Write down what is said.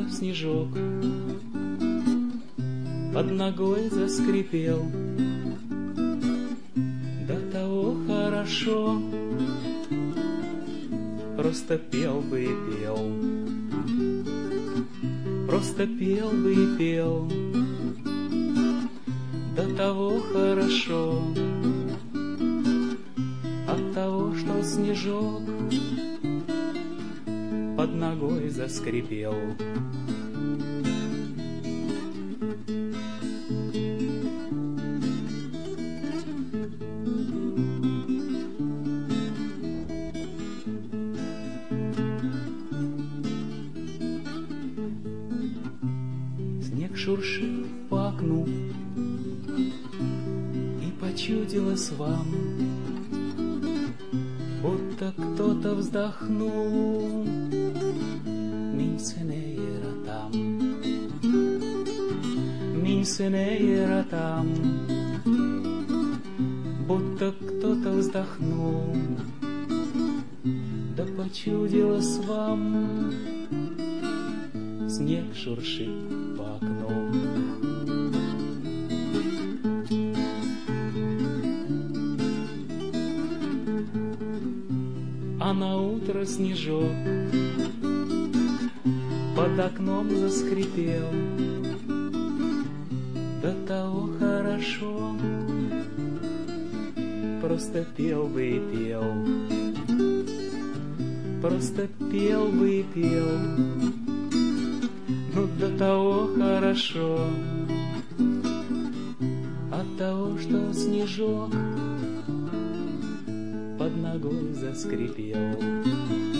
снежок под ногой заскрипел. До того хорошо, просто пел бы и пел, просто пел бы и пел. До того хорошо, от того, что снежок под ногой заскрипел. Снег шуршит по окну, и почудилось вам, будто кто-то вздохнул. Min se era tam, min se era там, будто кто-то вздохнул. Да почудилось вам, снег шуршит по окну. А на утро снежок под окном заскрипел. До того хорошо, просто пел бы и пел, просто пел бы и пел. Ну до того хорошо, от того, что снежок под ногой заскрипел.